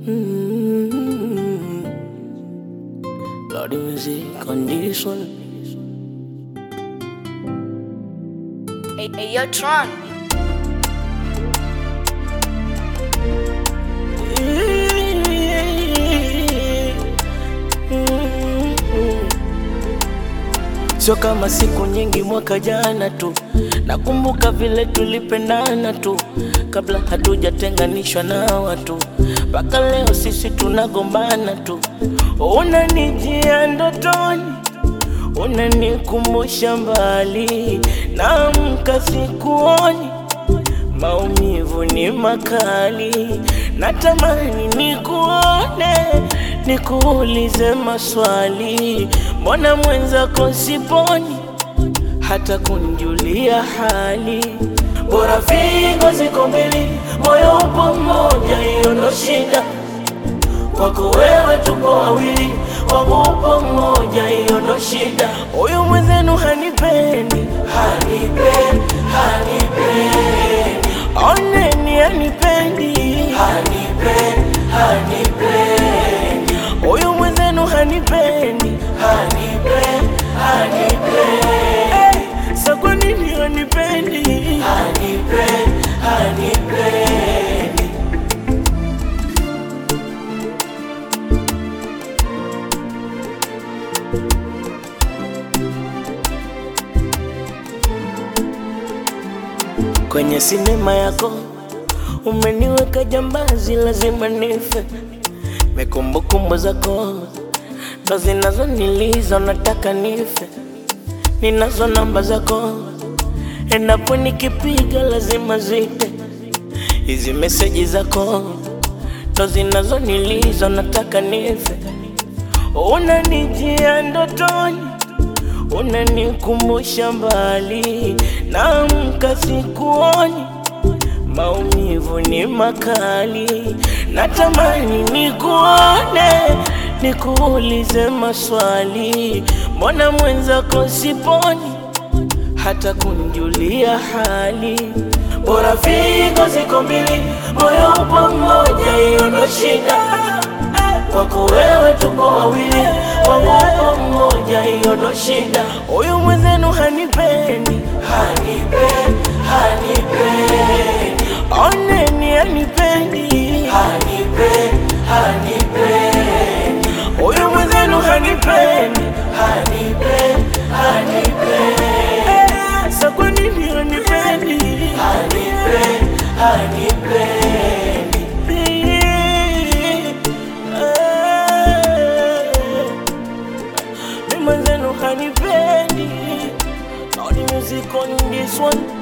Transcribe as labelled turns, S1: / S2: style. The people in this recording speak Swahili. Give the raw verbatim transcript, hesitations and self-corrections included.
S1: Mm-hmm. Loud music on this one.
S2: Hey, hey, yo, Tron.
S1: Sio kama siku nyingi mwaka jana tu, nakumbuka vile tulipendana tu, kabla hatujatenganishwa na watu, mpaka leo sisi tunagombana tu. Unanijia ndotoni, unanikumbusha mbali, naamka sikuoni, maumivu ni makali, natamani nikuone, nikuulize maswali, mbona mwenzako siponi, hata kunjulia hali. Bora figo ziko mbili, moyo upo mmoja, hiyo ndo shida. Kwako wewe tupo wawili, wangu upo mmoja, hiyo ndo shida. Huyu mwenzenu hanipendi, hanipendi, hanipendi. Oneni hanipendi, hanipendi, hanipendi. Huyu mwenzenu hanipendi, hanipendi, hanipendi. Hey, sa kwa nini hanipendi, hanipendi, hanipendi. Kwenye sinema yako umeniweka jambazi, lazima nife. Mekumbukumbu zako ndo zinazoniliza, nataka nife. Ninazo namba zako, endapo nikipiga lazima zite. Hizi meseji zako ndo zinazoniliza, nataka nife. Unanijia ndotoni, unanikumbusha mbali, naamka sikuoni, maumivu ni makali, natamani nikuone, nikuulize maswali, mbona mwenzako siponi, hata kunjulia hali. Bora figo ziko mbili, moyo upo mmoja, hiyo ndo shida. Kwako wewe tupo wawili, wangu upo mmoja, hiyo ndo shida. Huyu mwenzenu hanipendi, hanipendi, hanipendi. Oneni hanipendi, hanipendi, hanipendi. Huyu mwenzenu hanipendi, hanipendi, hanipendi. Hey, sa kwa nini hanipendi, hanipendi, hanipendi. Mwenzenu hanipendi. Loud music on this one.